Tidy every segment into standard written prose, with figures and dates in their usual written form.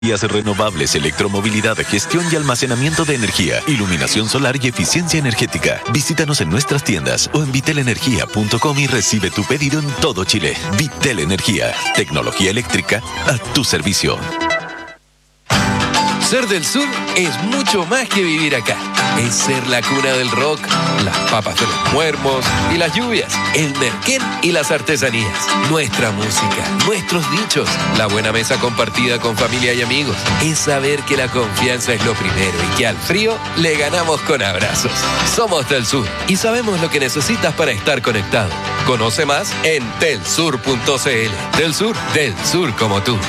Energías renovables, electromovilidad, gestión y almacenamiento de energía, iluminación solar y eficiencia energética. Visítanos en nuestras tiendas o en vitelenergia.com y recibe tu pedido en todo Chile. Vitel Energía, tecnología eléctrica a tu servicio. Ser del sur es mucho más que vivir acá. Es ser la cuna del rock, las papas de los muermos y las lluvias, el merquén y las artesanías, nuestra música, nuestros dichos, la buena mesa compartida con familia y amigos. Es saber que la confianza es lo primero y que al frío le ganamos con abrazos. Somos del sur y sabemos lo que necesitas para estar conectado. Conoce más en telsur.cl. Del sur como tú.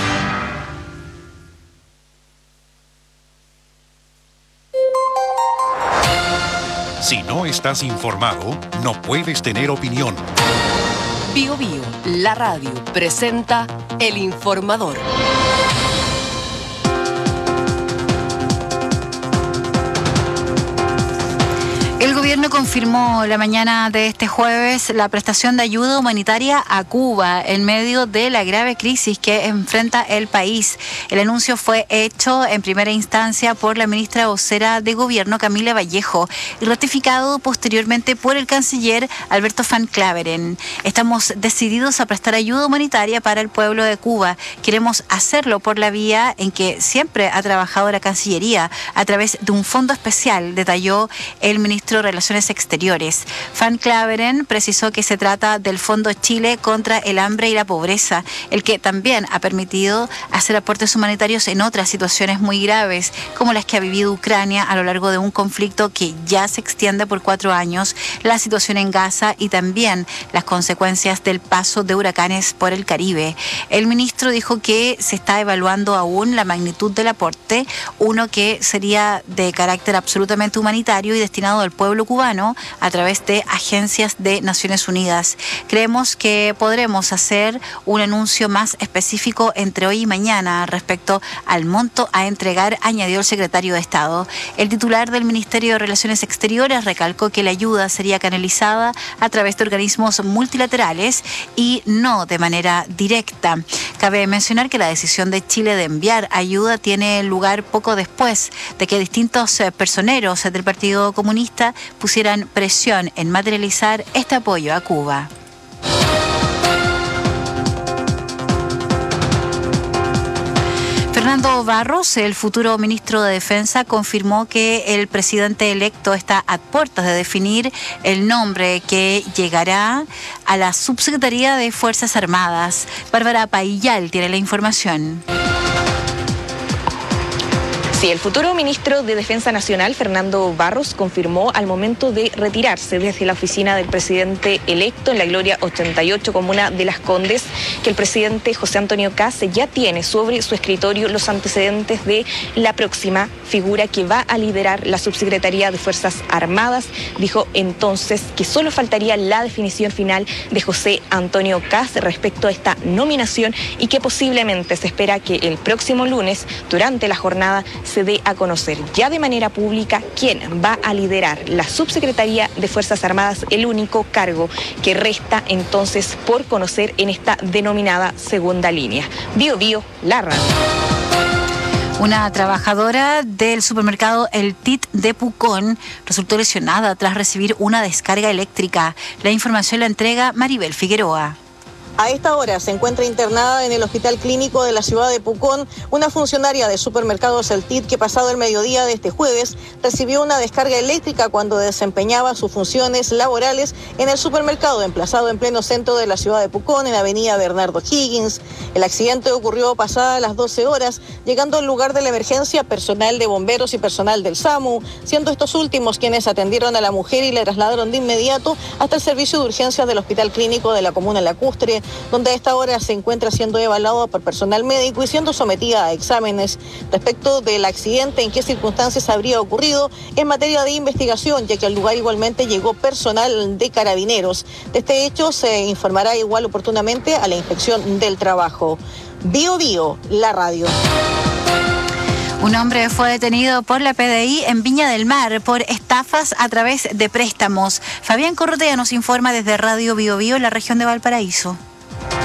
Si no estás informado, no puedes tener opinión. Bio Bio, la radio, presenta El Informador. El gobierno confirmó la mañana de este jueves la prestación de ayuda humanitaria a Cuba en medio de la grave crisis que enfrenta el país. El anuncio fue hecho en primera instancia por la ministra vocera de gobierno, Camila Vallejo, y ratificado posteriormente por el canciller Alberto Van Claveren. Estamos decididos a prestar ayuda humanitaria para el pueblo de Cuba. Queremos hacerlo por la vía en que siempre ha trabajado la Cancillería, a través de un fondo especial, detalló el ministro de Relaciones Exteriores. Van Claveren precisó que se trata del Fondo Chile contra el hambre y la pobreza, el que también ha permitido hacer aportes humanitarios en otras situaciones muy graves, como las que ha vivido Ucrania a lo largo de un conflicto que ya se extiende por 4 años, la situación en Gaza y también las consecuencias del paso de huracanes por el Caribe. El ministro dijo que se está evaluando aún la magnitud del aporte, uno que sería de carácter absolutamente humanitario y destinado al pueblo cubano a través de agencias de Naciones Unidas. Creemos que podremos hacer un anuncio más específico entre hoy y mañana respecto al monto a entregar, añadió el secretario de Estado. El titular del Ministerio de Relaciones Exteriores recalcó que la ayuda sería canalizada a través de organismos multilaterales y no de manera directa. Cabe mencionar que la decisión de Chile de enviar ayuda tiene lugar poco después de que distintos personeros del Partido Comunista pusieran presión en materializar este apoyo a Cuba. Fernando Barros, el futuro ministro de Defensa, confirmó que el presidente electo está a puertas de definir el nombre que llegará a la Subsecretaría de Fuerzas Armadas. Bárbara Paillal tiene la información. Sí, el futuro ministro de Defensa Nacional, Fernando Barros, confirmó al momento de retirarse desde la oficina del presidente electo en la Gloria 88, comuna de Las Condes, que el presidente José Antonio Kast ya tiene sobre su escritorio los antecedentes de la próxima figura que va a liderar la Subsecretaría de Fuerzas Armadas. Dijo entonces que solo faltaría la definición final de José Antonio Kast respecto a esta nominación y que posiblemente se espera que el próximo lunes, durante la jornada, se dé a conocer ya de manera pública quién va a liderar la Subsecretaría de Fuerzas Armadas, el único cargo que resta entonces por conocer en esta denominada segunda línea. Bio Bio, la radio. Una trabajadora del supermercado El TIT de Pucón resultó lesionada tras recibir una descarga eléctrica. La información la entrega Maribel Figueroa. A esta hora se encuentra internada en el Hospital Clínico de la ciudad de Pucón una funcionaria de supermercados El TIT que pasado el mediodía de este jueves recibió una descarga eléctrica cuando desempeñaba sus funciones laborales en el supermercado emplazado en pleno centro de la ciudad de Pucón, en avenida Bernardo Higgins. El accidente ocurrió pasadas las 12 horas, llegando al lugar de la emergencia personal de bomberos y personal del SAMU, siendo estos últimos quienes atendieron a la mujer y la trasladaron de inmediato hasta el servicio de urgencias del Hospital Clínico de la comuna Lacustre, donde a esta hora se encuentra siendo evaluada por personal médico y siendo sometida a exámenes. Respecto del accidente, en qué circunstancias habría ocurrido, en materia de investigación, ya que al lugar igualmente llegó personal de Carabineros. De este hecho se informará igual oportunamente a la Inspección del Trabajo. Bio Bio, la radio. Un hombre fue detenido por la PDI en Viña del Mar por estafas a través de préstamos. Fabián Corrotea nos informa desde Radio Bio Bio en la región de Valparaíso.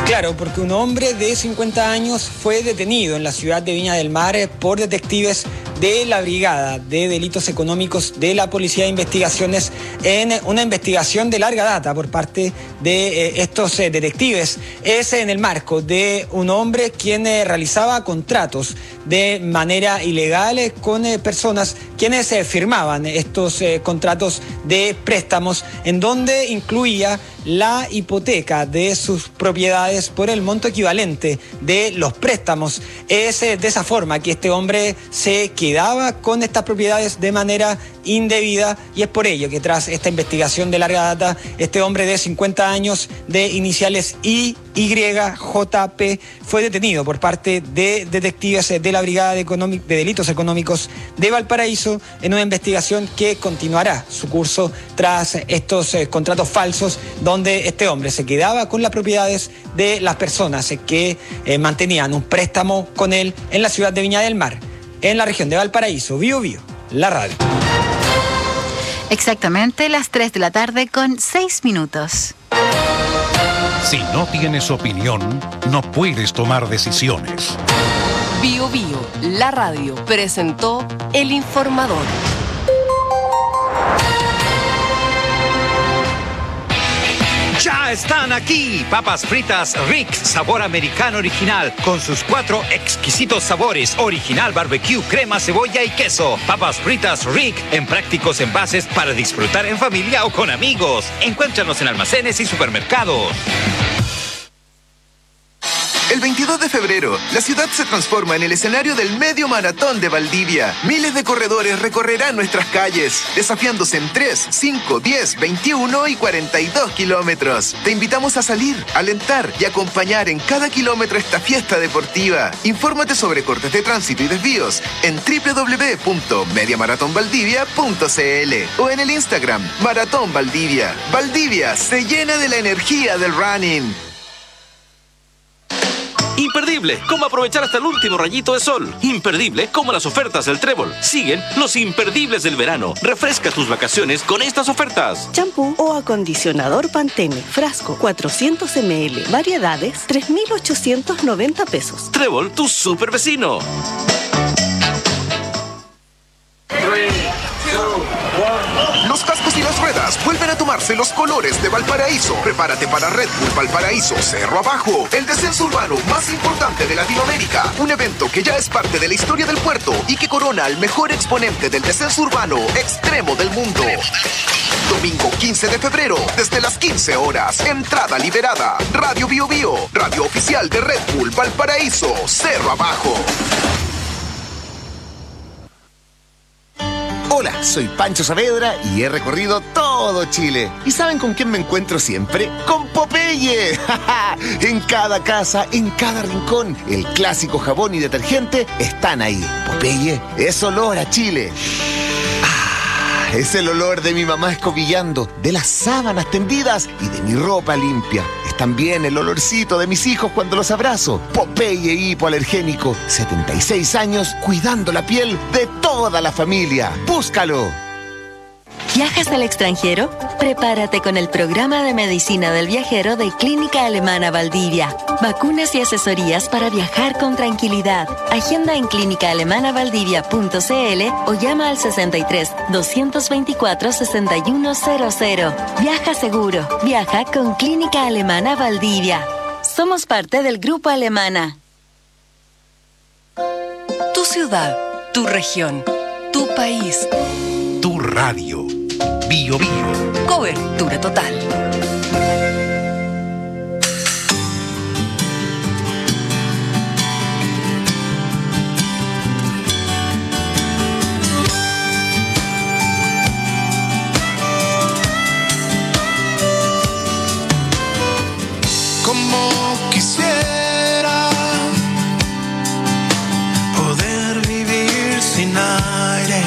Claro, porque un hombre de 50 años fue detenido en la ciudad de Viña del Mar por detectives de la Brigada de Delitos Económicos de la Policía de Investigaciones en una investigación de larga data por parte de estos detectives. Es en el marco de un hombre quien realizaba contratos de manera ilegal con personas quienes firmaban estos contratos de préstamos en donde incluía la hipoteca de sus propiedades por el monto equivalente de los préstamos. Es de esa forma que este hombre se quedaba con estas propiedades de manera indebida y es por ello que tras esta investigación de larga data, este hombre de 50 años de iniciales IYJP fue detenido por parte de detectives de la Brigada de Delitos Económicos de Valparaíso en una investigación que continuará su curso tras estos contratos falsos donde este hombre se quedaba con las propiedades de las personas que mantenían un préstamo con él en la ciudad de Viña del Mar, en la región de Valparaíso. Bío Bío, la radio. Exactamente las 3 de la tarde con 6 minutos. Si no tienes opinión, no puedes tomar decisiones. Bío Bío, la radio, presentó El Informador. Ya están aquí, papas fritas Rick, sabor americano original, con sus 4 exquisitos sabores, original barbecue, crema, cebolla y queso. Papas fritas Rick, en prácticos envases para disfrutar en familia o con amigos. Encuéntranos en almacenes y supermercados. El 22 de febrero, la ciudad se transforma en el escenario del Medio Maratón de Valdivia. Miles de corredores recorrerán nuestras calles, desafiándose en 3, 5, 10, 21 y 42 kilómetros. Te invitamos a salir, alentar y acompañar en cada kilómetro esta fiesta deportiva. Infórmate sobre cortes de tránsito y desvíos en www.mediamaratonvaldivia.cl o en el Instagram Maratón Valdivia. Valdivia se llena de la energía del running. Imperdible, cómo aprovechar hasta el último rayito de sol. Imperdible, como las ofertas del Trébol. Siguen los imperdibles del verano. Refresca tus vacaciones con estas ofertas. Champú o acondicionador Pantene, frasco 400 ml, variedades 3.890 pesos. Trébol, tu super vecino. 3, 2, 1. Los cascos y las ruedas vuelven a tomarse los colores de Valparaíso. Prepárate para Red Bull Valparaíso Cerro Abajo, el descenso urbano más importante de Latinoamérica. Un evento que ya es parte de la historia del puerto y que corona al mejor exponente del descenso urbano extremo del mundo. Domingo 15 de febrero, desde las 15 horas. Entrada liberada. Radio Bío Bío, radio oficial de Red Bull Valparaíso Cerro Abajo. Hola, soy Pancho Saavedra y he recorrido todo Chile. ¿Y saben con quién me encuentro siempre? ¡Con Popeye! En cada casa, en cada rincón, el clásico jabón y detergente están ahí. Popeye es olor a Chile. Es el olor de mi mamá escobillando, de las sábanas tendidas y de mi ropa limpia. Es también el olorcito de mis hijos cuando los abrazo. Popeye hipoalergénico, 76 años cuidando la piel de toda la familia. ¡Búscalo! ¿Viajas al extranjero? Prepárate con el programa de medicina del viajero de Clínica Alemana Valdivia. Vacunas y asesorías para viajar con tranquilidad. Agenda en clínicaalemanaValdivia.cl o llama al 63 224 6100. Viaja seguro. Viaja con Clínica Alemana Valdivia. Somos parte del Grupo Alemana. Tu ciudad, tu región, tu país. Tu radio. Bío Bío. Cobertura total. Como quisiera poder vivir sin aire.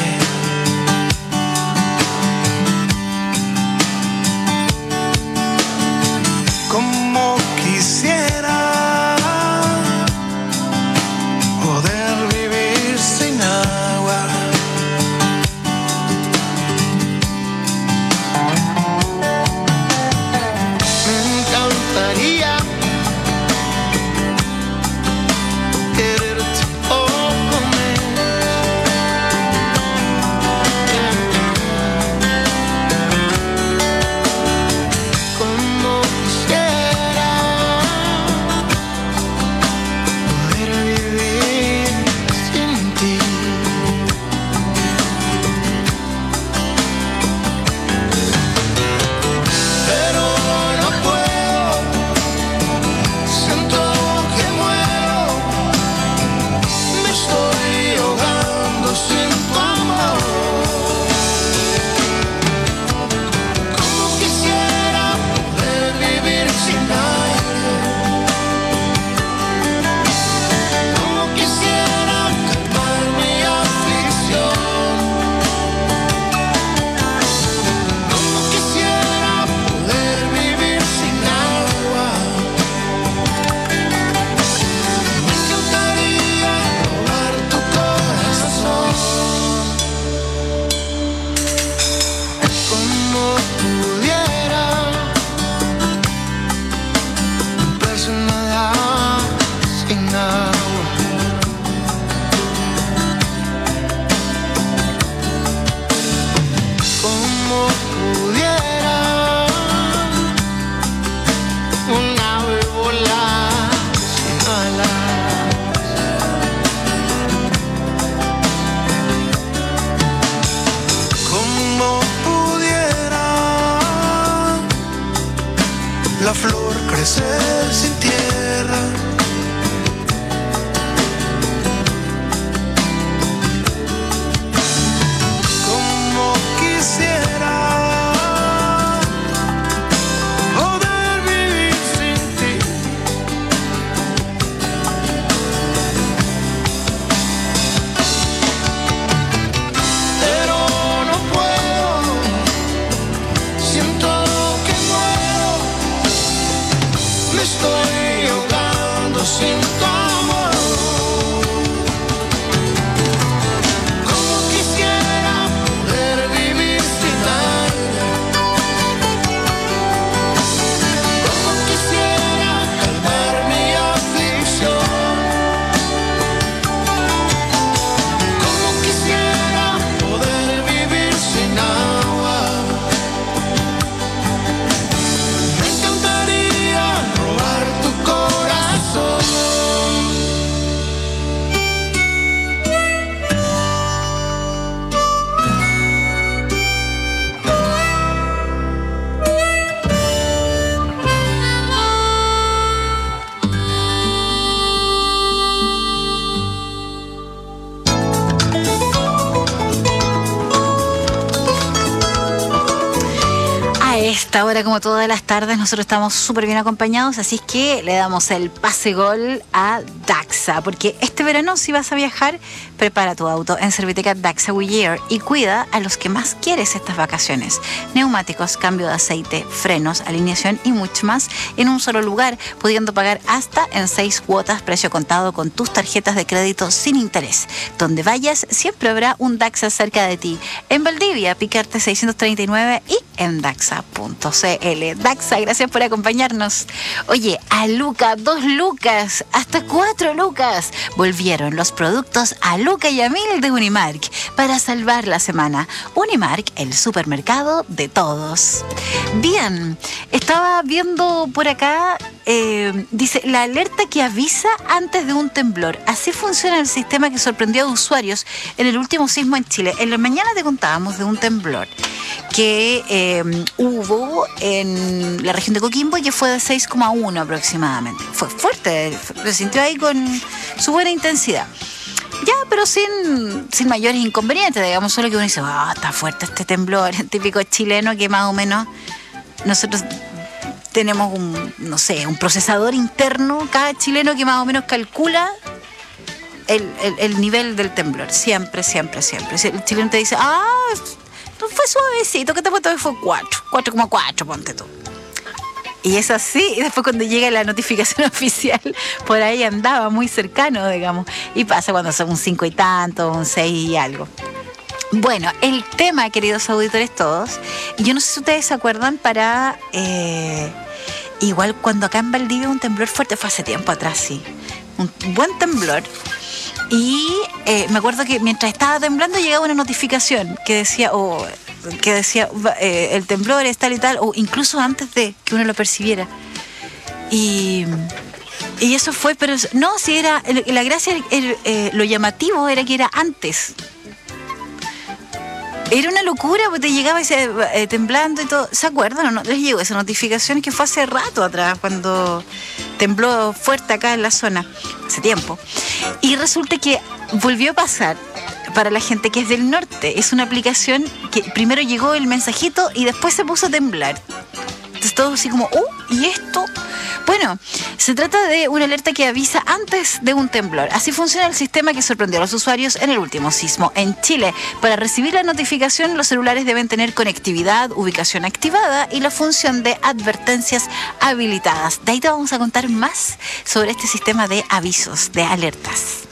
nacer sin tierra. Como quisiera poder vivir sin ti. Pero no puedo, siento que muero, me estoy ahogando sin tu amor. Como quisiera poder vivir sin aire, como quisiera calmar mi aflicción, como quisiera poder vivir sin agua. Me encantaría robar tu corazón. A esta hora, como todas las tardes, nosotros estamos súper bien acompañados, así es que le damos el pase gol a Daxa, porque este verano, si vas a viajar, prepara tu auto en Serviteca Daxa Goodyear y cuida a los que más quieres estas vacaciones. Neumáticos, cambio de aceite, frenos, alineación y mucho más en un solo lugar, pudiendo pagar hasta en 6 cuotas, precio contado con tus tarjetas de crédito sin interés. Donde vayas, siempre habrá un Daxa cerca de ti. En Valdivia, Picarte 639 y en Daxa.cl. Daxa, gracias por acompañarnos. Oye, a Luca, 2 lucas, hasta 4 lucas. Volvieron los productos a Luca y a 1000 de Unimark para salvar la semana. Unimark, el supermercado de todos. Bien, estaba viendo por acá, dice, la alerta que avisa antes de un temblor. Así funciona el sistema que sorprendió a usuarios en el último sismo en Chile. En la mañana te contábamos de un temblor que hubo en la región de Coquimbo y que fue de 6,1 aproximadamente. Fue fuerte, se sintió ahí con su buena intensidad. Ya, pero sin mayores inconvenientes, digamos, solo que uno dice, está fuerte este temblor, el típico chileno que más o menos nosotros tenemos un procesador interno, cada chileno que más o menos calcula el nivel del temblor. Siempre. El chileno te dice, fue suavecito, que te fue 4,4, ponte tú. Y es así, y después cuando llega la notificación oficial, por ahí andaba muy cercano, digamos. Y pasa cuando son un 5 y tanto, un 6 y algo. Bueno, el tema, queridos auditores todos, y yo no sé si ustedes se acuerdan para... igual cuando acá en Valdivia un temblor fuerte, fue hace tiempo atrás, sí. Un buen temblor. Y me acuerdo que mientras estaba temblando llegaba una notificación que decía, el temblor es tal y tal, o incluso antes de que uno lo percibiera. Y eso fue, pero no, si era, la gracia, lo llamativo era que era antes. Era una locura, porque te llegaba temblando y todo. ¿Se acuerdan o no? Les llegó esa notificación que fue hace rato atrás, cuando tembló fuerte acá en la zona, hace tiempo. Y resulta que volvió a pasar para la gente que es del norte. Es una aplicación que primero llegó el mensajito y después se puso a temblar. Entonces todo así como, ¿y esto? Bueno, se trata de una alerta que avisa antes de un temblor. Así funciona el sistema que sorprendió a los usuarios en el último sismo en Chile. Para recibir la notificación, los celulares deben tener conectividad, ubicación activada y la función de advertencias habilitadas. De ahí te vamos a contar más sobre este sistema de avisos, de alertas.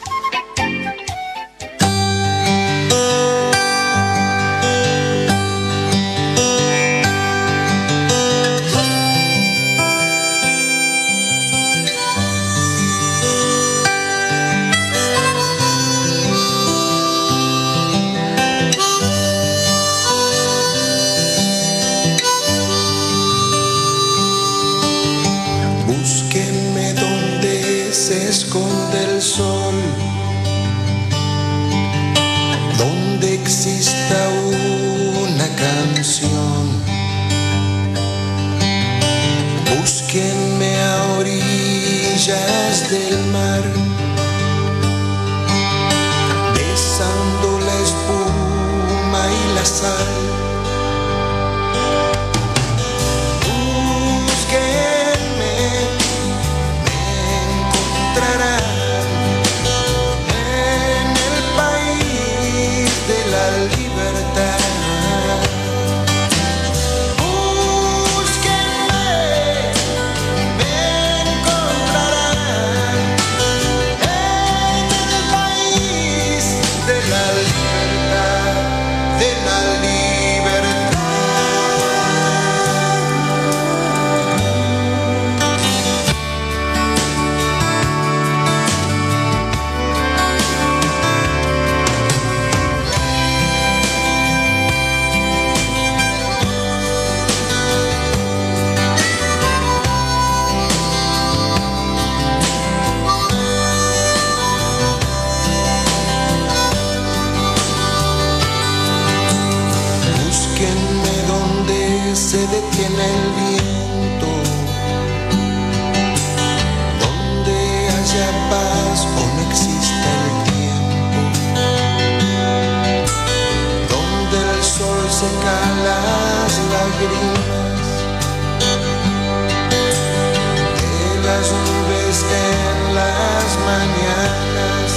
Esconde el sol la sal. Búsquenme, me encontrarán en el país de la libertad. Se detiene el viento, donde haya paz o no exista el tiempo, donde el sol seca las lágrimas de las nubes en las mañanas.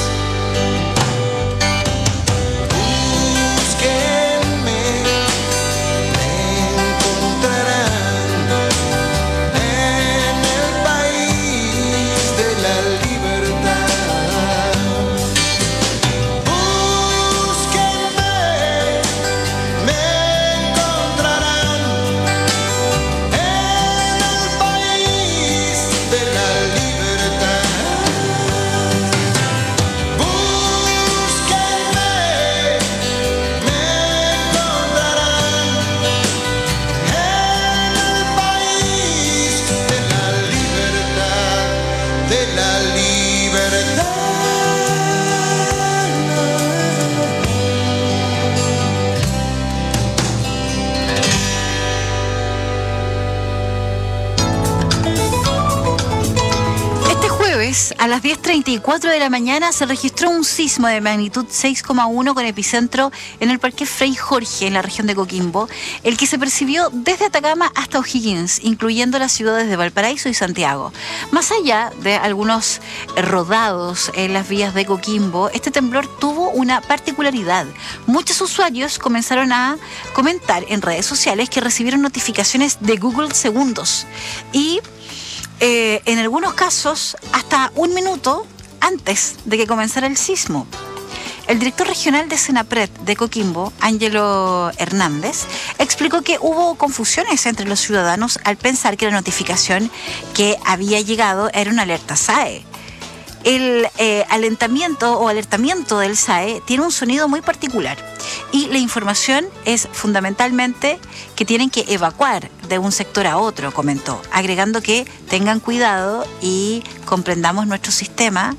A las 10:34 de la mañana se registró un sismo de magnitud 6,1 con epicentro en el Parque Frei Jorge, en la región de Coquimbo, el que se percibió desde Atacama hasta O'Higgins, incluyendo las ciudades de Valparaíso y Santiago. Más allá de algunos rodados en las vías de Coquimbo, este temblor tuvo una particularidad. Muchos usuarios comenzaron a comentar en redes sociales que recibieron notificaciones de Google segundos y en algunos casos hasta un minuto antes de que comenzara el sismo. El director regional de Senapred de Coquimbo, Ángelo Hernández, explicó que hubo confusiones entre los ciudadanos al pensar que la notificación que había llegado era una alerta SAE. El alertamiento del SAE tiene un sonido muy particular y la información es fundamentalmente que tienen que evacuar de un sector a otro, comentó, agregando que tengan cuidado y comprendamos nuestro sistema.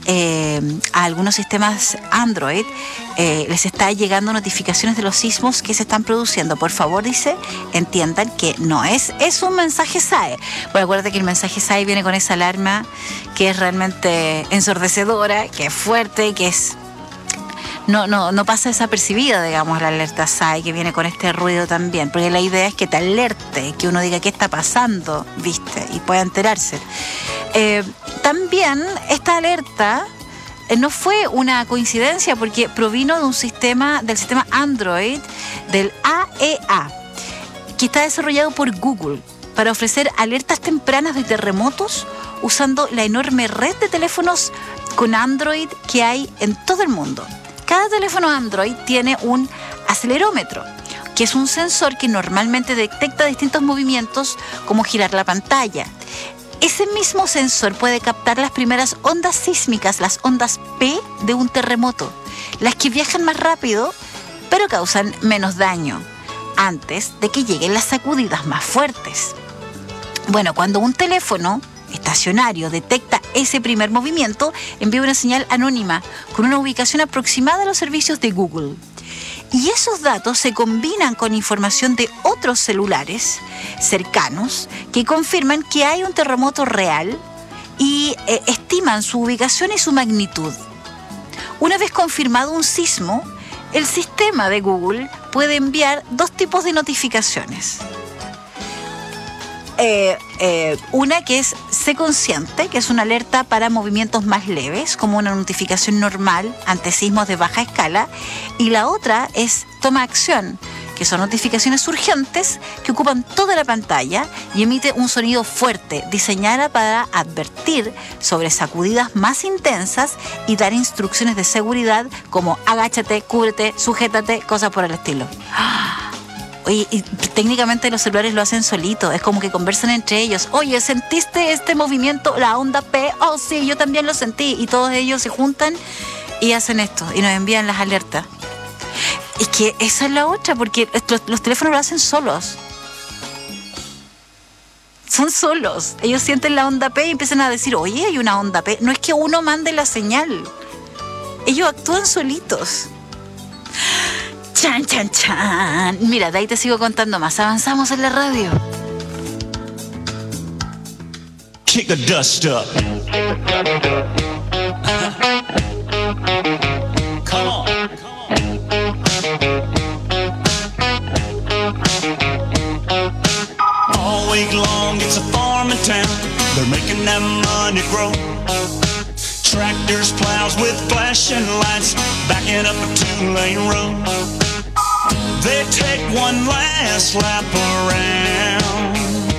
A algunos sistemas Android les está llegando notificaciones de los sismos que se están produciendo. Por favor, dice, entiendan que no es un mensaje SAE. Bueno, acuérdate que el mensaje SAE viene con esa alarma que es realmente ensordecedora, que es fuerte, que es no pasa desapercibida, digamos, la alerta SAE, que viene con este ruido también, porque la idea es que te alerte, que uno diga qué está pasando, ¿viste? Y pueda enterarse. También esta alerta no fue una coincidencia porque provino de del sistema Android, del AEA, que está desarrollado por Google para ofrecer alertas tempranas de terremotos usando la enorme red de teléfonos con Android que hay en todo el mundo. Cada teléfono Android tiene un acelerómetro, que es un sensor que normalmente detecta distintos movimientos como girar la pantalla. Ese mismo sensor puede captar las primeras ondas sísmicas, las ondas P de un terremoto, las que viajan más rápido pero causan menos daño, antes de que lleguen las sacudidas más fuertes. Bueno, cuando un teléfono estacionario detecta ese primer movimiento, envía una señal anónima con una ubicación aproximada a los servicios de Google. Y esos datos se combinan con información de otros celulares cercanos que confirman que hay un terremoto real y estiman su ubicación y su magnitud. Una vez confirmado un sismo, el sistema de Google puede enviar dos tipos de notificaciones. Una que es Sé Consciente, que es una alerta para movimientos más leves, como una notificación normal ante sismos de baja escala. Y la otra es Toma Acción, que son notificaciones urgentes que ocupan toda la pantalla y emite un sonido fuerte, diseñada para advertir sobre sacudidas más intensas y dar instrucciones de seguridad como agáchate, cúbrete, sujétate, cosas por el estilo. Oye, y técnicamente los celulares lo hacen solitos, es como que conversan entre ellos. Oye, ¿sentiste este movimiento, la onda P? Oh, sí, yo también lo sentí. Y todos ellos se juntan y hacen esto y nos envían las alertas. Es que esa es la otra, porque los teléfonos lo hacen solos. Son solos. Ellos sienten la onda P y empiezan a decir, oye, hay una onda P. No es que uno mande la señal. Ellos actúan solitos. Chan, chan, chan. Mira, de ahí te sigo contando más. Avanzamos en la radio. Kick the dust up. Come on. All week long it's a farming town. They're making that money grow. Tractors, plows with flashing lights, backing up a two-lane road. They take one last lap around.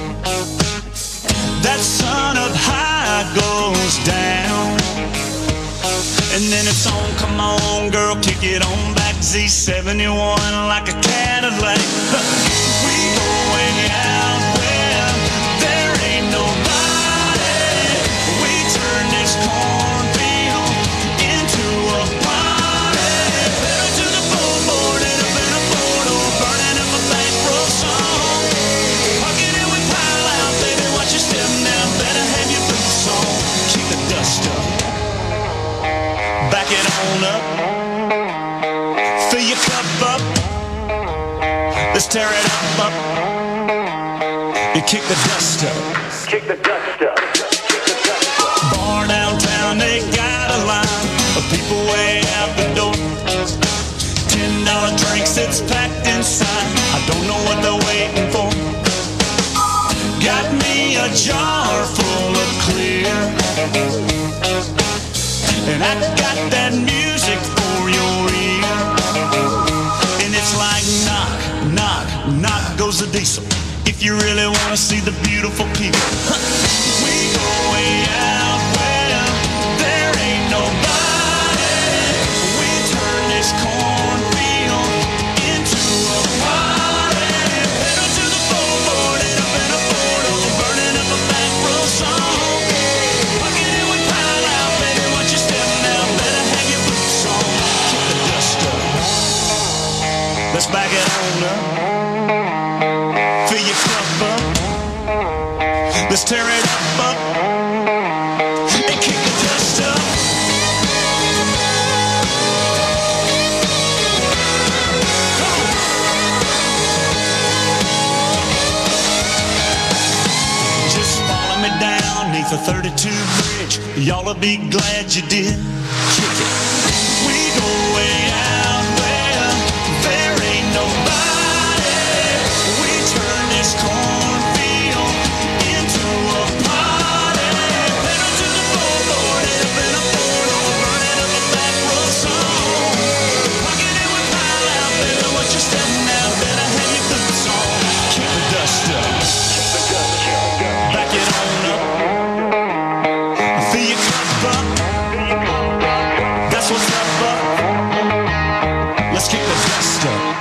That sun up high goes down. And then it's on, come on girl, kick it on back. Z71 like a Cadillac. We go way out where there ain't nobody. We turn this cornfield into a party. Pedal to the floorboard and up in a photo, burning up a back row song. Parking it with pile out, baby, watch your step now. Better have your boots on. Keep the dust up. Back it on up. Fill your cup up. Let's tear it up. And kick the dust up. Kick the dust up. Bar downtown, they got a line of people way out the door. $10 drinks, it's packed inside. I don't know what they're waiting for. Got me a jar full of clear. And I got that music for your ear. And it's like knock, knock, knock goes the diesel. If you really want to see the beautiful people. We go way out where there ain't nobody. We turn this cornfield into a party. Pedal to the floorboard and up in a photo, burning up a back row song. Parking it with pile out, baby, watch your step now. Better have your boots on. Kick the dust up. Let's back it on up. Fill your cup up. Let's tear it up. And kick the dust up. Just follow me down neath the 32 bridge. Y'all'll be glad you did. Kick it. We go way out where there ain't nobody. We turn this cornfield into a party. Pedal to the floorboard and up in a photo, burning up a back row song. Parking it with pile out, baby, watch your step now. Better have your boots on. Kick the dust up. Back it on up. Fill your cup up. That's what's up, up. Let's kick the dust up.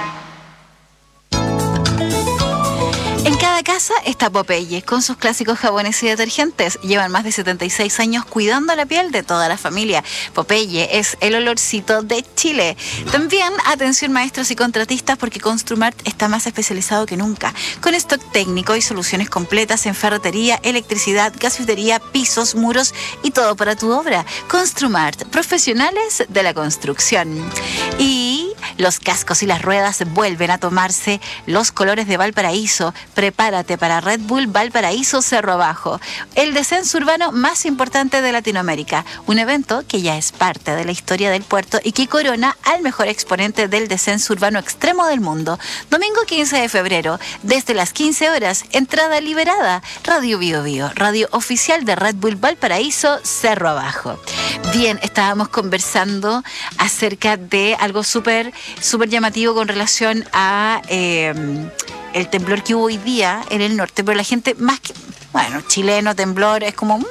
En cada casa está Popeye, con sus clásicos jabones y detergentes. Llevan más de 76 años cuidando la piel de toda la familia. Popeye es el olorcito de Chile. También, atención maestros y contratistas, porque Construmart está más especializado que nunca, con stock técnico y soluciones completas en ferretería, electricidad, gasfitería, pisos, muros y todo para tu obra. Construmart, profesionales de la construcción. Y Los cascos y las ruedas vuelven a tomarse los colores de Valparaíso. Prepárate para Red Bull Valparaíso Cerro Abajo, el descenso urbano más importante de Latinoamérica. Un evento que ya es parte de la historia del puerto y que corona al mejor exponente del descenso urbano extremo del mundo. Domingo 15 de febrero, desde las 15 horas, entrada liberada. Radio Bio Bio, radio oficial de Red Bull Valparaíso Cerro Abajo. Bien, estábamos conversando acerca de algo súper llamativo con relación a el temblor que hubo hoy día en el norte, pero la gente más que, bueno, chileno, temblor, es como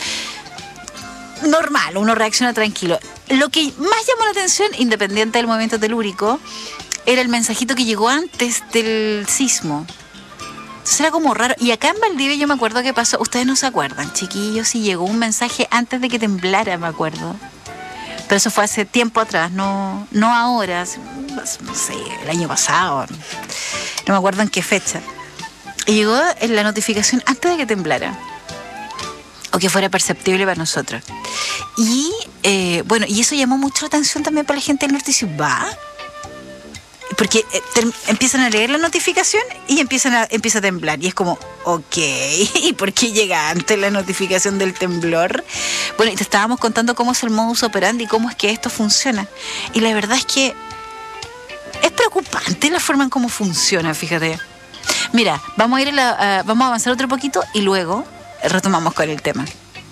normal, uno reacciona tranquilo. Lo que más llamó la atención, independiente del movimiento telúrico, era el mensajito que llegó antes del sismo. Entonces era como raro. Y acá en Valdivia yo me acuerdo que pasó, ustedes no se acuerdan, chiquillos, y llegó un mensaje antes de que temblara, me acuerdo. Pero eso fue hace tiempo atrás, no ahora, no sé, el año pasado, no me acuerdo en qué fecha. Y llegó en la notificación antes de que temblara, o que fuera perceptible para nosotros. Y bueno, y eso llamó mucho la atención también para la gente del norte, y dice, ¿va? Porque empiezan a leer la notificación y empieza a temblar. Y es como, ok, ¿y por qué llega antes la notificación del temblor? Bueno, y te estábamos contando cómo es el modus operandi y cómo es que esto funciona. Y la verdad es que es preocupante la forma en cómo funciona, fíjate. Mira, vamos a avanzar otro poquito y luego retomamos con el tema.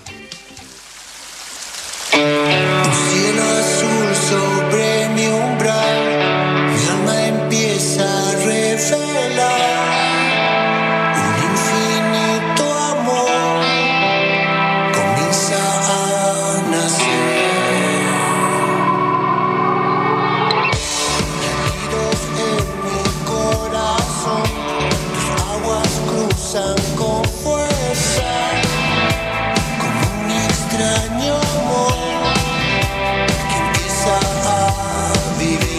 Un cielo azul sobre mi umbral. Empieza a revelar un infinito amor, comienza a nacer. Latidos en mi corazón, tus aguas cruzan con fuerza, como un extraño amor que empieza a vivir.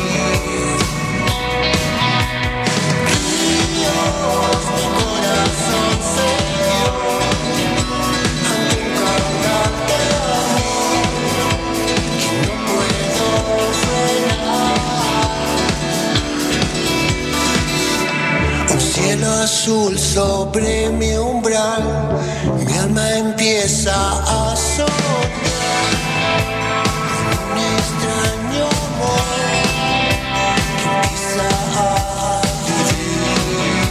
Cielo azul sobre mi umbral, mi alma empieza a soñar un extraño amor que empieza a vivir.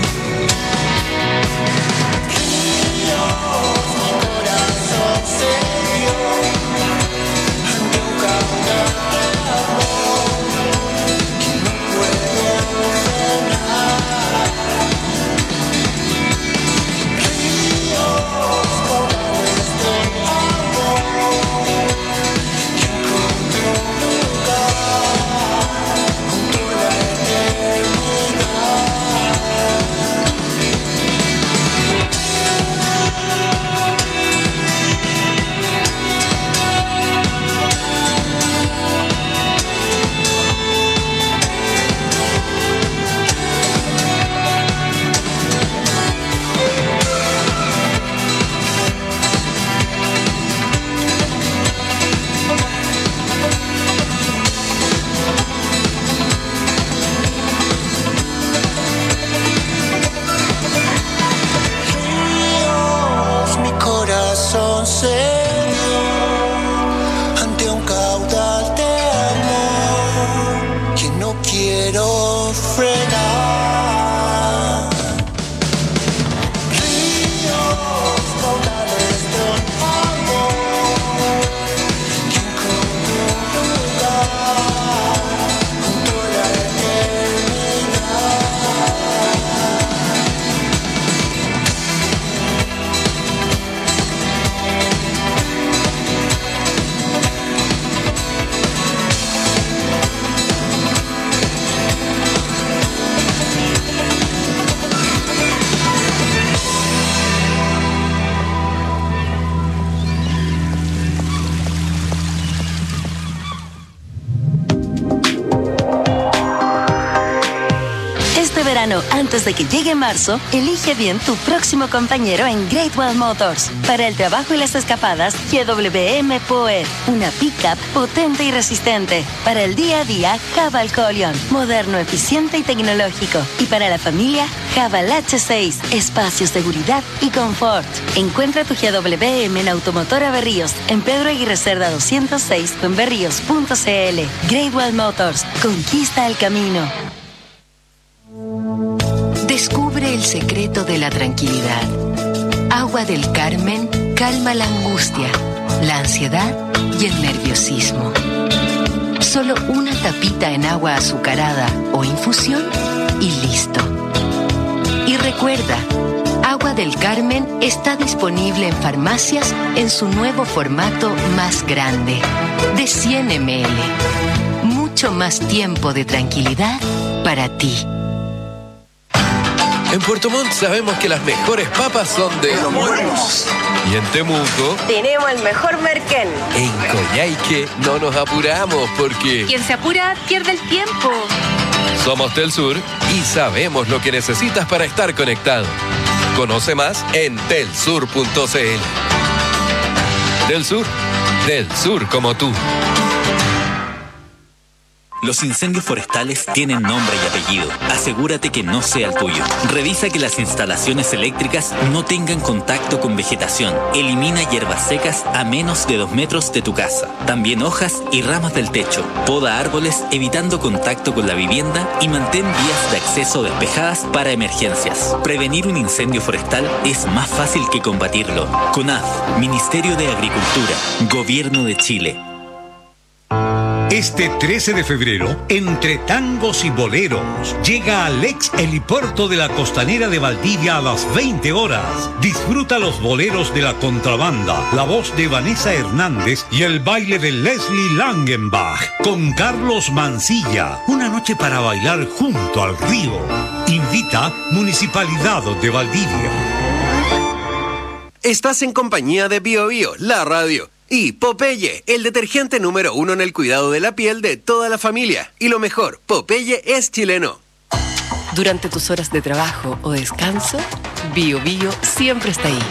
Ríos, mi corazón se dio ante un cantar de amor que no puedo frenar. Con nuestro amor verano antes de que llegue marzo, elige bien tu próximo compañero en Great Wall Motors. Para el trabajo y las escapadas, GWM Power, una pickup potente y resistente. Para el día a día, Haval Colion, moderno, eficiente y tecnológico. Y para la familia, Haval H6, espacio, seguridad y confort. Encuentra tu GWM en Automotora Berríos, en Pedro Aguirre Cerda 206 o en berríos.cl. Great Wall Motors, conquista el camino. Descubre el secreto de la tranquilidad. Agua del Carmen calma la angustia, la ansiedad y el nerviosismo. Solo una tapita en agua azucarada o infusión y listo. Y recuerda, Agua del Carmen está disponible en farmacias en su nuevo formato más grande, de 100 ml. Mucho más tiempo de tranquilidad para ti. En Puerto Montt sabemos que las mejores papas son de Los Muermos. Y en Temuco tenemos el mejor merquén. En Coyhaique no nos apuramos porque Quien se apura pierde el tiempo. somos Telsur y sabemos lo que necesitas para estar conectado. Conoce más en telsur.cl. Telsur, del sur como tú. Los incendios forestales tienen nombre y apellido. Asegúrate que no sea el tuyo. Revisa que las instalaciones eléctricas no tengan contacto con vegetación. Elimina hierbas secas a menos de 2 metros de tu casa. También hojas y ramas del techo. Poda árboles evitando contacto con la vivienda y mantén vías de acceso despejadas para emergencias. Prevenir un incendio forestal es más fácil que combatirlo. CONAF, Ministerio de Agricultura, Gobierno de Chile. Este 13 de febrero, entre tangos y boleros, llega al ex helipuerto de la Costanera de Valdivia a las 20 horas. Disfruta los boleros de la contrabanda, la voz de Vanessa Hernández y el baile de Leslie Langenbach con Carlos Mancilla. Una noche para bailar junto al río. Invita Municipalidad de Valdivia. Estás en compañía de Bio Bio, la radio. Y Popeye, el detergente número 1 en el cuidado de la piel de toda la familia. Y lo mejor, Popeye es chileno. Durante tus horas de trabajo o descanso, Bio Bio siempre está ahí.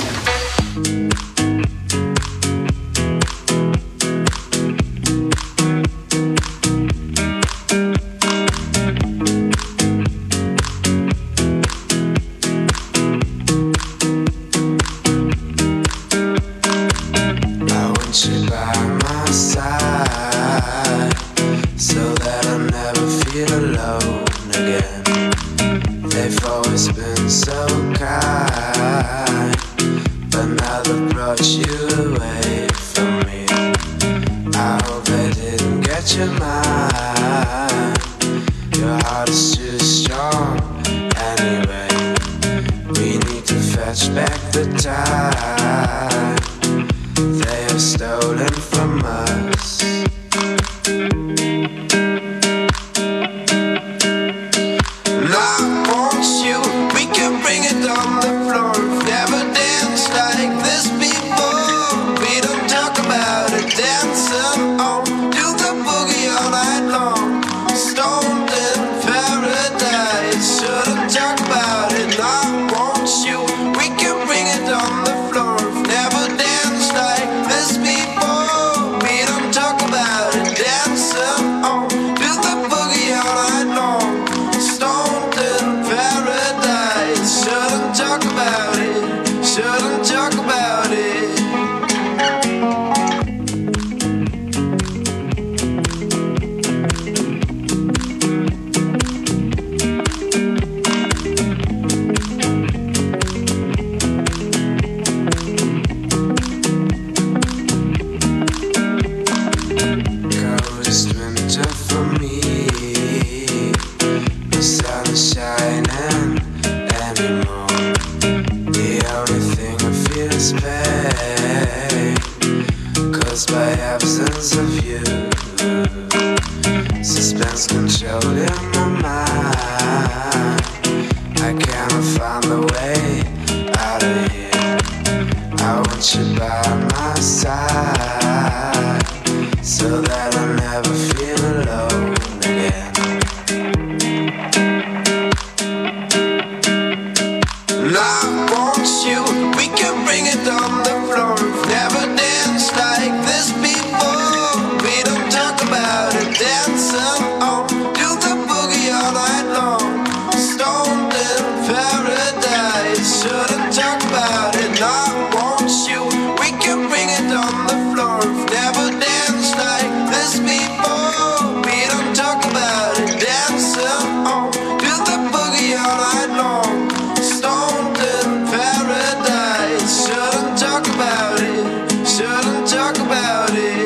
dancing on, do the boogie all night long. Stoned in paradise, shouldn't talk about it, not want you. We can bring it on the floor, never danced like this before. We don't talk about it, dancing on, do the boogie all night long. Stoned in paradise, shouldn't talk about it, shouldn't talk about it.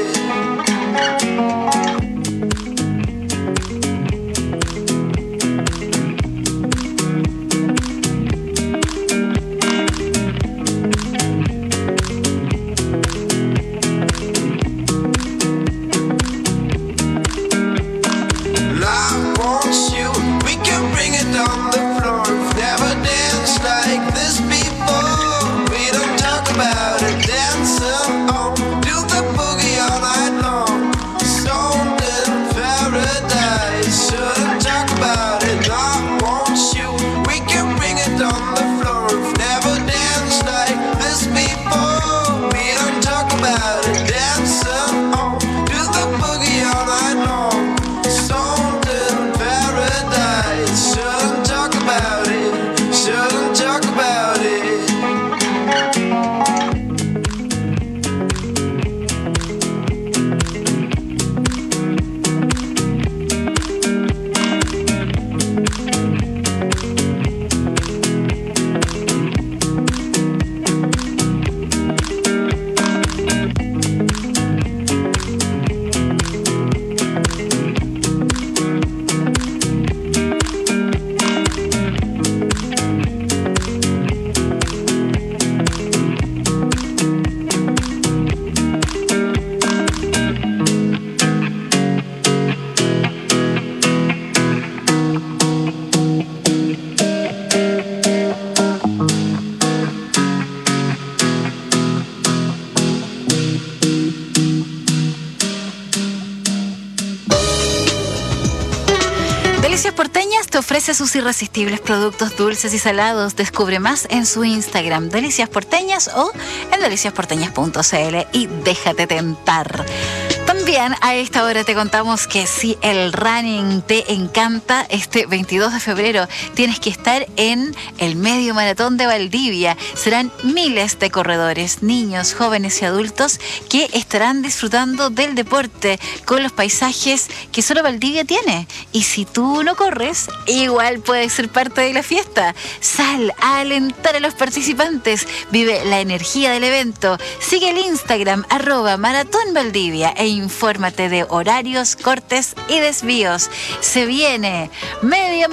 Delicias Porteñas te ofrece sus irresistibles productos dulces y salados. Descubre más en su Instagram, Delicias Porteñas, o en deliciasporteñas.cl y déjate tentar. También a esta hora te contamos que si el running te encanta, este 22 de febrero tienes que estar en el Medio Maratón de Valdivia. Serán miles de corredores, niños, jóvenes y adultos que estarán disfrutando del deporte con los paisajes que solo Valdivia tiene. Y si tú no corres, igual puedes ser parte de la fiesta. Sal a alentar a los participantes, vive la energía del evento. Sigue el Instagram @maratónvaldivia e infórmate de horarios, cortes y desvíos. Se viene Medio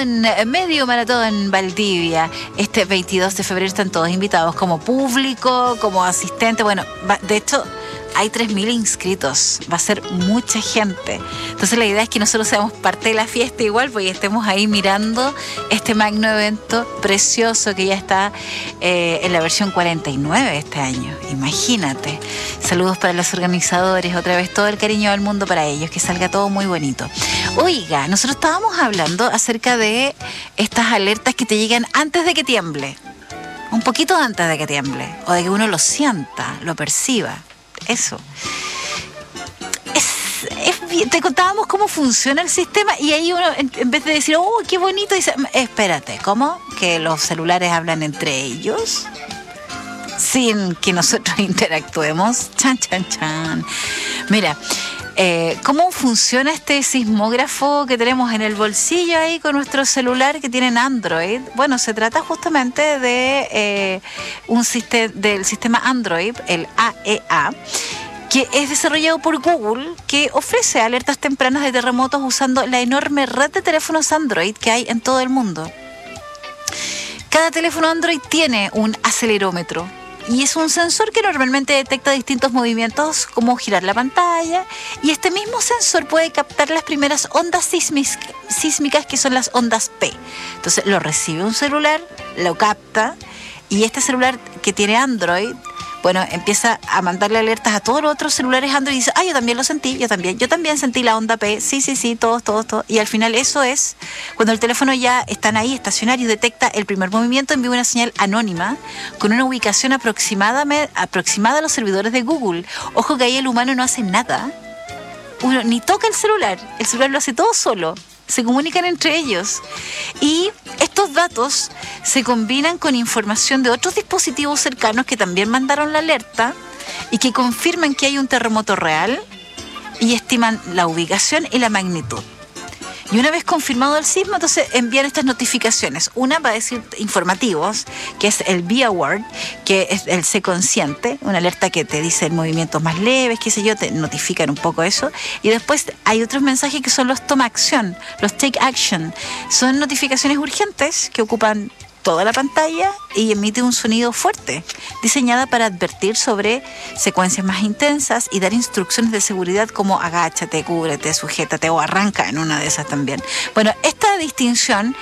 Maratón Valdivia. Este 22 de febrero están todos invitados como público, como asistente. Bueno, de hecho, hay 3.000 inscritos, va a ser mucha gente. Entonces la idea es que nosotros seamos parte de la fiesta igual, porque estemos ahí mirando este magno evento precioso que ya está en la versión 49 este año. Imagínate. Saludos para los organizadores, otra vez todo el cariño del mundo para ellos, que salga todo muy bonito. Oiga, nosotros estábamos hablando acerca de estas alertas que te llegan antes de que tiemble, un poquito antes de que tiemble, o de que uno lo sienta, lo perciba. Eso. Te contábamos cómo funciona el sistema y ahí uno, en vez de decir, oh, qué bonito, dice, espérate, ¿cómo? ¿Que los celulares hablan entre ellos? Sin que nosotros interactuemos. Chan, chan, chan. Mira, ¿cómo funciona este sismógrafo que tenemos en el bolsillo ahí con nuestro celular que tienen Android? Bueno, se trata justamente de del sistema Android, el AEA, que es desarrollado por Google, que ofrece alertas tempranas de terremotos usando la enorme red de teléfonos Android que hay en todo el mundo. Cada teléfono Android tiene un acelerómetro y es un sensor que normalmente detecta distintos movimientos, como girar la pantalla, y este mismo sensor puede captar las primeras ondas sísmicas, que son las ondas P. Entonces lo recibe un celular, lo capta, y este celular que tiene Android, bueno, empieza a mandarle alertas a todos los otros celulares Android y dice, yo también lo sentí, yo también sentí la onda P, sí, todos. Y al final eso es, cuando el teléfono ya están ahí estacionarios, detecta el primer movimiento, envía una señal anónima con una ubicación aproximada a los servidores de Google. Ojo que ahí el humano no hace nada, uno ni toca el celular lo hace todo solo. Se comunican entre ellos. Y estos datos se combinan con información de otros dispositivos cercanos que también mandaron la alerta y que confirman que hay un terremoto real y estiman la ubicación y la magnitud. Y una vez confirmado el sismo, entonces envían estas notificaciones. Una va a decir informativos, que es el Be Aware, que es el Sé Consciente, una alerta que te dice movimientos más leves, qué sé yo, te notifican un poco eso. Y después hay otros mensajes que son los Toma Acción, los Take Action. Son notificaciones urgentes que ocupan toda la pantalla y emite un sonido fuerte, diseñada para advertir sobre secuencias más intensas y dar instrucciones de seguridad como agáchate, cúbrete, sujétate o arranca en una de esas también. Bueno, esta distinción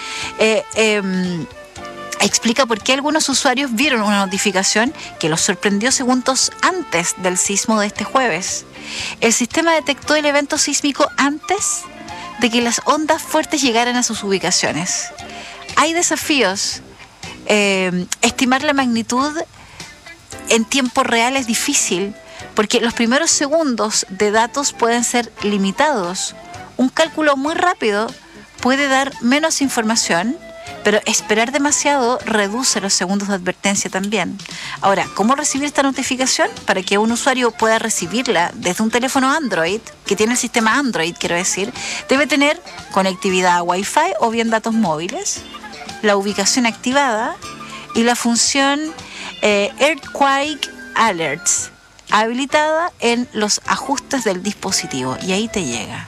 explica por qué algunos usuarios vieron una notificación que los sorprendió segundos antes del sismo de este jueves. El sistema detectó el evento sísmico antes de que las ondas fuertes llegaran a sus ubicaciones. Hay desafíos. Estimar la magnitud en tiempo real es difícil porque los primeros segundos de datos pueden ser limitados. Un cálculo muy rápido puede dar menos información, pero esperar demasiado reduce los segundos de advertencia también. Ahora, ¿cómo recibir esta notificación? Para que un usuario pueda recibirla desde un teléfono Android, que tiene el sistema Android, quiero decir, debe tener conectividad a Wi-Fi o bien datos móviles, la ubicación activada y la función Earthquake Alerts habilitada en los ajustes del dispositivo. Y ahí te llega.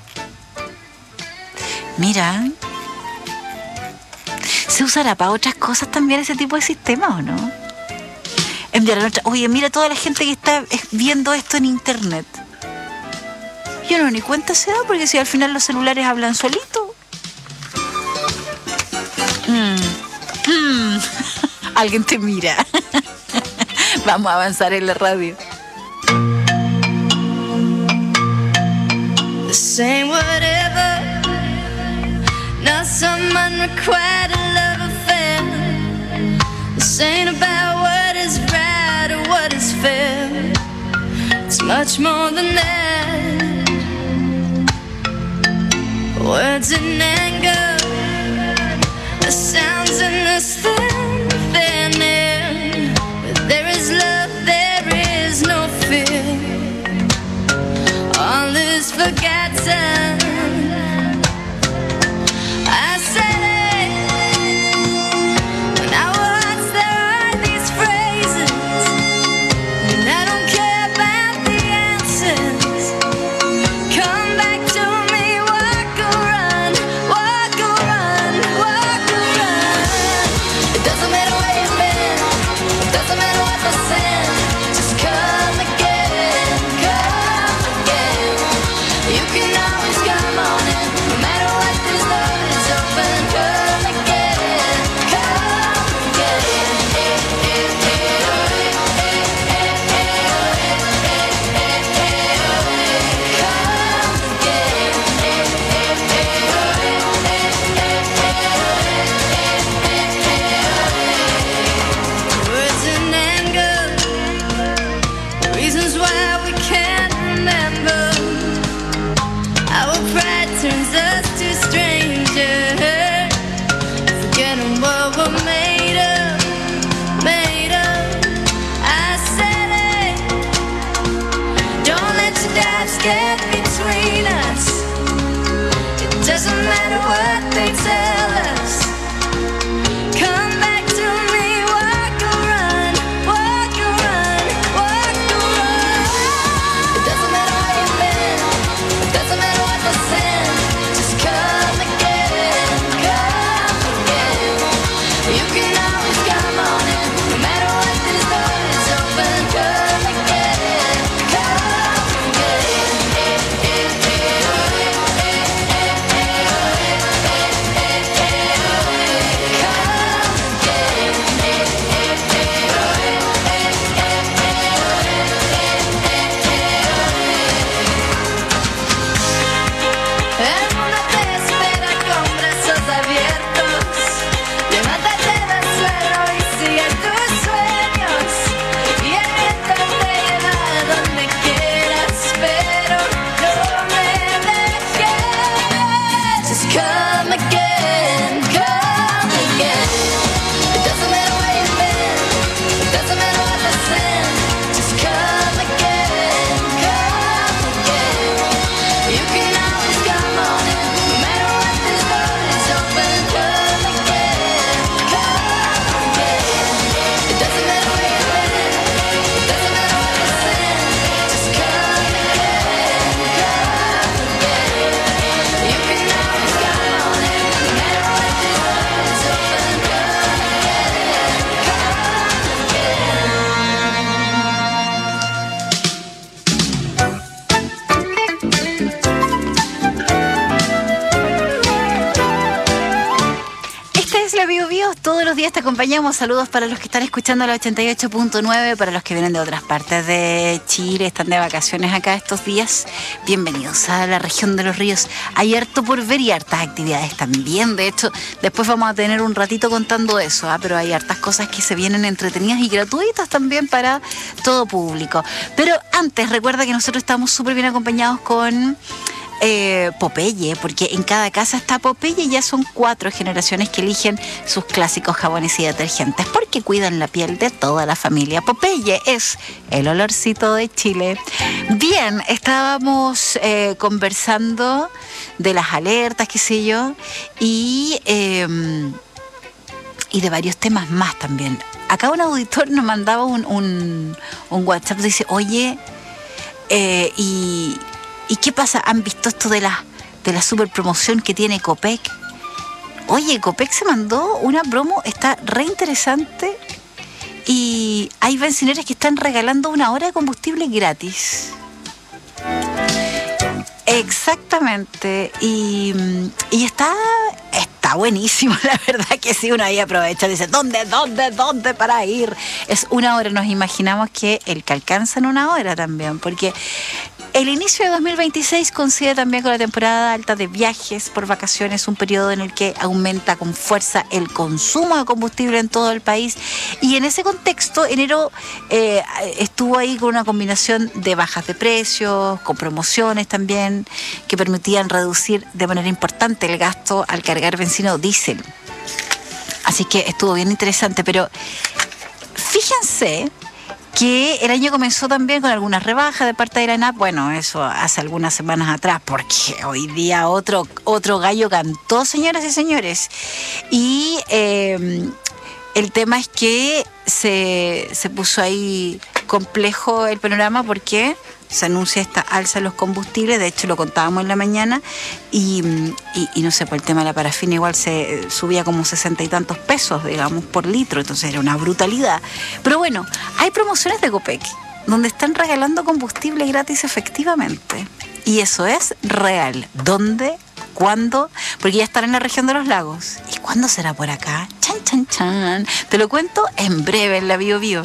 Mira, ¿se usará para otras cosas también ese tipo de sistema o no? Enviarán otra. Oye, mira toda la gente que está viendo esto en internet. Yo no ni cuenta se da porque si al final los celulares hablan solitos. Alguien te mira. Vamos a avanzar en la radio. Say whatever, not some unrequited love affair. This ain't about what is right or what is fair. It's much more than that. Words in anger, the sounds in this thin air. But there is love, there is no fear. All is forgotten. I said it. When I was there are these phrases, and I don't care about the answers. Come back to me, walk or run, walk or run, walk or run. It doesn't matter where you've been, it doesn't matter what they said. Just come again, come again. You can always come on in, no matter what this door is open. Come again, come again. Words in anger, reasons why we can't remember. Our pride turns us to strangers, forgetting what we're made of, made of. I said it. Don't let your doubts get between us. It doesn't matter what they tell us. Come back to me, walk or run, walk or run, walk or run. It doesn't matter where you've been, it doesn't matter what they said. Just come again, come again. You can always come on in, no matter what this door is open. Come again, come again. Bio, todos los días te acompañamos. Saludos para los que están escuchando la 88.9, para los que vienen de otras partes de Chile, están de vacaciones acá estos días. Bienvenidos a la región de los ríos. Hay harto por ver y hartas actividades también. De hecho, después vamos a tener un ratito contando eso, pero hay hartas cosas que se vienen entretenidas y gratuitas también para todo público. Pero antes, recuerda que nosotros estamos súper bien acompañados con Popeye, porque en cada casa está Popeye. Ya son 4 generaciones que eligen sus clásicos jabones y detergentes porque cuidan la piel de toda la familia. Popeye es el olorcito de Chile. Bien, estábamos conversando de las alertas, qué sé yo, y de varios temas más también. Acá un auditor nos mandaba un WhatsApp, dice, oye, ¿y qué pasa? ¿Han visto esto de la super promoción que tiene Copec? Oye, Copec se mandó una promo, está re interesante, y hay benzineras que están regalando 1 hora de combustible gratis. Exactamente, y está buenísimo, la verdad que sí, uno ahí aprovecha, dice, ¿dónde para ir? Es 1 hora, nos imaginamos que el que alcanza en 1 hora también, porque el inicio de 2026 coincide también con la temporada alta de viajes por vacaciones, un periodo en el que aumenta con fuerza el consumo de combustible en todo el país, y en ese contexto enero estuvo ahí con una combinación de bajas de precios, con promociones también que permitían reducir de manera importante el gasto al cargar benzina o diésel. Así que estuvo bien interesante, pero fíjense que el año comenzó también con algunas rebajas de parte de la ANAP. Bueno, eso hace algunas semanas atrás, porque hoy día otro gallo cantó, señoras y señores. Y el tema es que se puso ahí complejo el panorama porque se anuncia esta alza en los combustibles. De hecho, lo contábamos en la mañana, y no sé, por el tema de la parafina igual se subía como 60 y tantos pesos, digamos, por litro. Entonces era una brutalidad. Pero bueno, hay promociones de Copec donde están regalando combustible gratis efectivamente. Y eso es real. ¿Dónde? ¿Cuándo? Porque ya están en la región de los lagos. ¿Y cuándo será por acá? Chan, chan, chan. Te lo cuento en breve en la Bio Bio.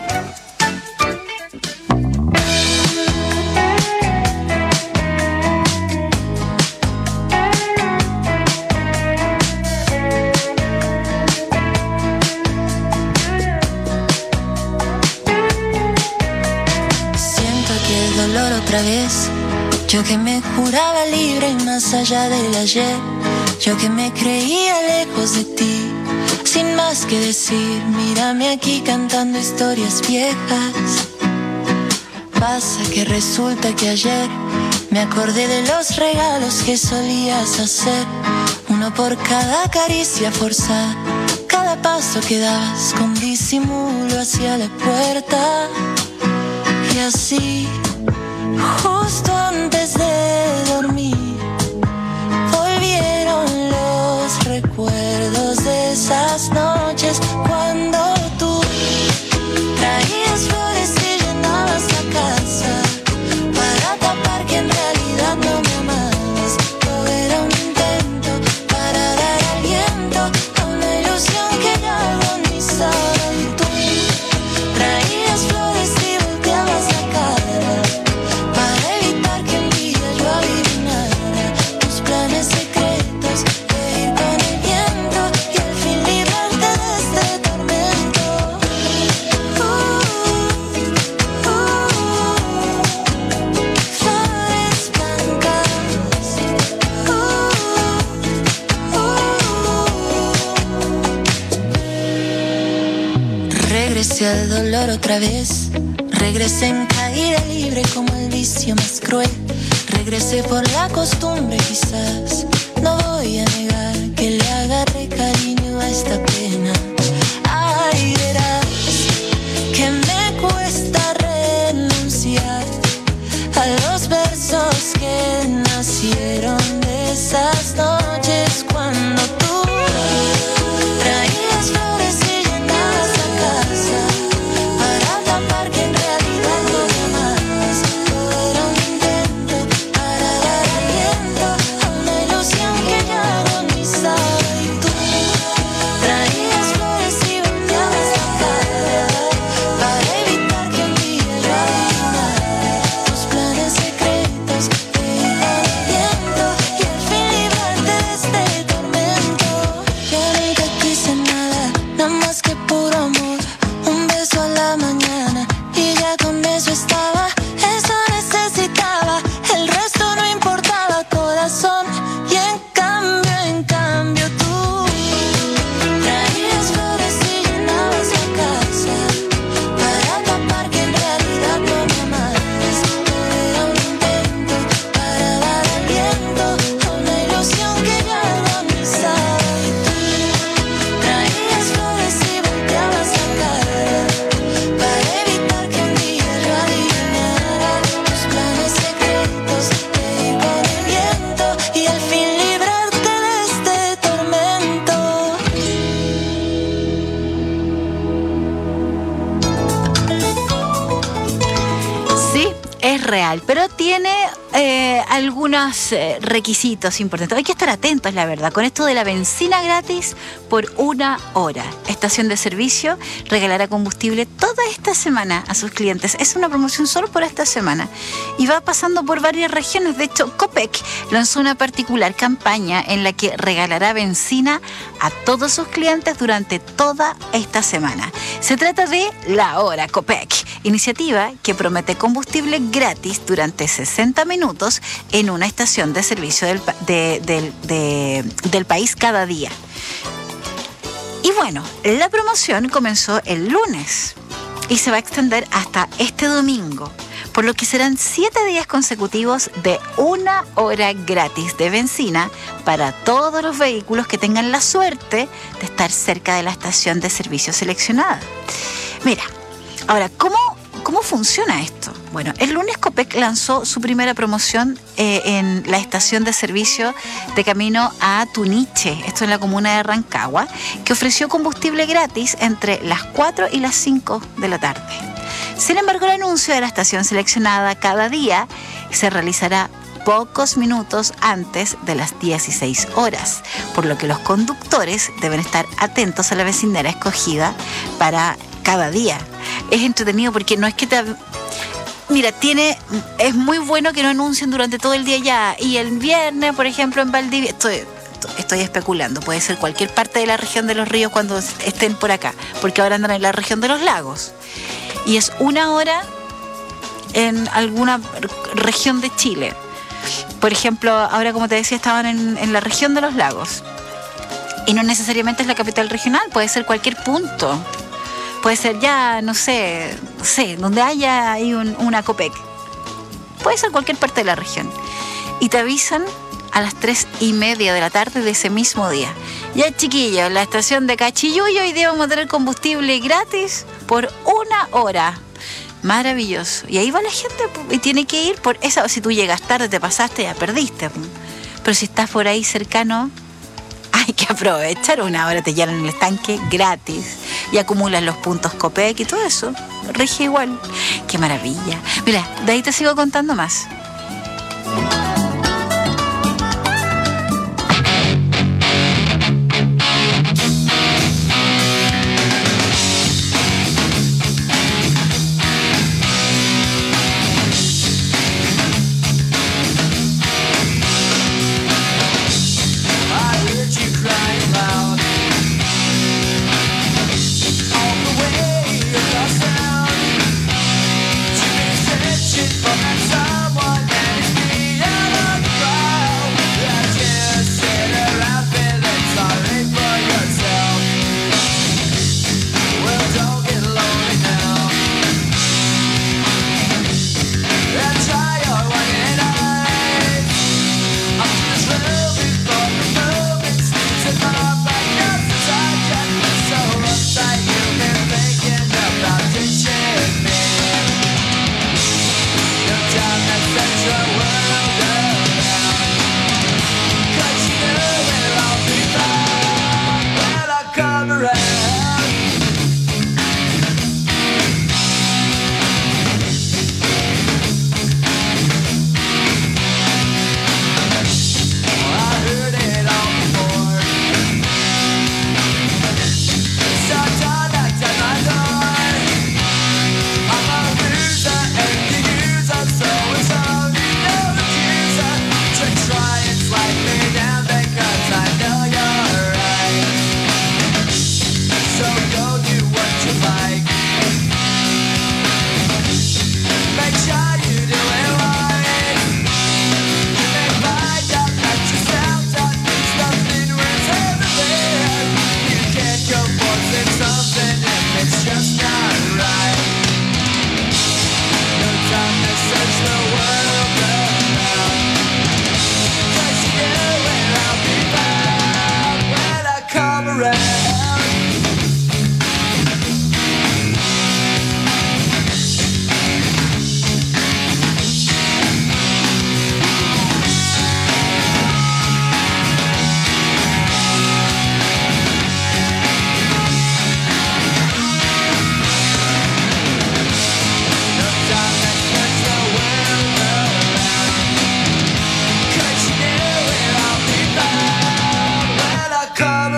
Otra vez, yo que me juraba libre y más allá del ayer, yo que me creía lejos de ti, sin más que decir, mírame aquí cantando historias viejas. Pasa que resulta que ayer me acordé de los regalos que solías hacer, uno por cada caricia forzada, cada paso que dabas con disimulo hacia la puerta. Y así, justo antes de dormir, volvieron los recuerdos de esas noches cuando tú traías flores y llenabas la casa para tapar que en realidad no me amabas. Todo era un intento para dar aliento a una ilusión que ya agonizaba. Y tú traías flores y volteabas la cara para evitar que un día yo adivinara tus planes secretos de ir con el viento y al fin librarte de este tormento. Flores blancas. Regresé al dolor otra vez. Regresé en caída libre como el vicio más cruel. Regresé por la costumbre quizás. No voy a negar que le agarré cariño a esta pena. Ay, verás que me cuesta renunciar a los versos que nacieron de esas noches cuando tú traías flores y llenabas la casa para tapar que en realidad no me amabas. Todo era un intento para dar aliento a una ilusión real, pero tiene algunos requisitos importantes. Hay que estar atentos, la verdad, con esto de la benzina gratis por 1 hora. Estación de servicio regalará combustible toda esta semana a sus clientes. Es una promoción solo por esta semana y va pasando por varias regiones. De hecho, Copec lanzó una particular campaña en la que regalará benzina a todos sus clientes durante toda esta semana. Se trata de La Hora Copec, iniciativa que promete combustible gratis durante 60 minutos en una estación de servicio del país cada día. Y bueno, la promoción comenzó el lunes y se va a extender hasta este domingo, por lo que serán 7 días consecutivos de 1 hora gratis de benzina para todos los vehículos que tengan la suerte de estar cerca de la estación de servicio seleccionada. Mira, ahora, ¿cómo funciona esto? Bueno, el lunes Copec lanzó su primera promoción en la estación de servicio de camino a Tuniche, esto en la comuna de Rancagua, que ofreció combustible gratis entre las 4 y las 5 de la tarde. Sin embargo, el anuncio de la estación seleccionada cada día se realizará pocos minutos antes de las 16 horas, por lo que los conductores deben estar atentos a la vecindaria escogida para cada día. Es entretenido porque no es que Mira, es muy bueno que no anuncien durante todo el día ya. Y el viernes, por ejemplo, en Valdivia, estoy especulando, puede ser cualquier parte de la región de los ríos cuando estén por acá, porque ahora andan en la región de los lagos. Y es 1 hora en alguna región de Chile. Por ejemplo, ahora, como te decía, estaban en la región de los lagos. Y no necesariamente es la capital regional, puede ser cualquier punto. Puede ser ya, no sé, donde haya ahí una Copec. Puede ser cualquier parte de la región. Y te avisan a las 3:30 de la tarde de ese mismo día. Ya, chiquillos, la estación de Cachiyuyo, hoy día vamos a tener combustible gratis por 1 hora. Maravilloso. Y ahí va la gente y tiene que ir por esa. Si tú llegas tarde, te pasaste, ya perdiste. Pero si estás por ahí cercano, hay que aprovechar 1 hora, te llenan el estanque gratis y acumulan los puntos Copec y todo eso. Rige igual. ¡Qué maravilla! Mira, de ahí te sigo contando más. Someone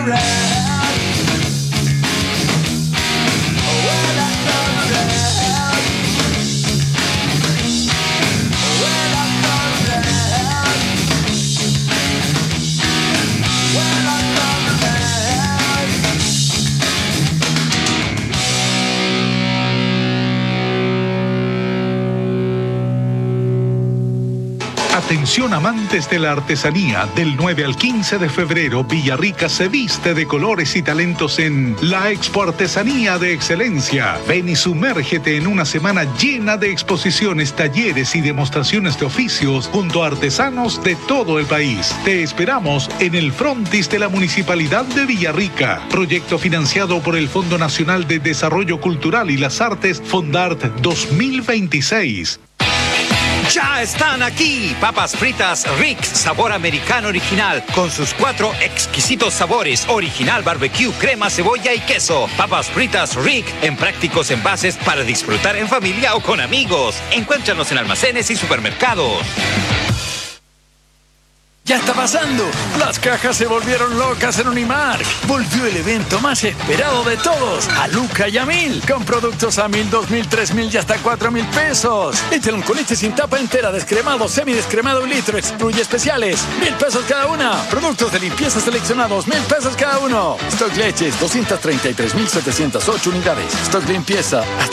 Atención amantes de la artesanía, del 9 al 15 de febrero, Villarrica se viste de colores y talentos en la Expo Artesanía de Excelencia. Ven y sumérgete en una semana llena de exposiciones, talleres y demostraciones de oficios junto a artesanos de todo el país. Te esperamos en el frontis de la Municipalidad de Villarrica. Proyecto financiado por el Fondo Nacional de Desarrollo Cultural y las Artes, Fondart 2026. Ya están aquí, papas fritas Rick, sabor americano original, con sus 4 exquisitos sabores, original barbecue, crema, cebolla y queso. Papas fritas Rick, en prácticos envases para disfrutar en familia o con amigos. Encuéntranos en almacenes y supermercados. Ya está pasando. Las cajas se volvieron locas en Unimark. Volvió el evento más esperado de todos. A Luca y a 1000. Con productos a 1000, 2000, 3000 y hasta 4000 pesos. Échale con leche sin tapa entera, descremado, semidescremado y litro. Excluye especiales. 1000 pesos cada una. Productos de limpieza seleccionados. 1000 pesos cada uno. Stock leches, 233,708 unidades. Stock limpieza, hasta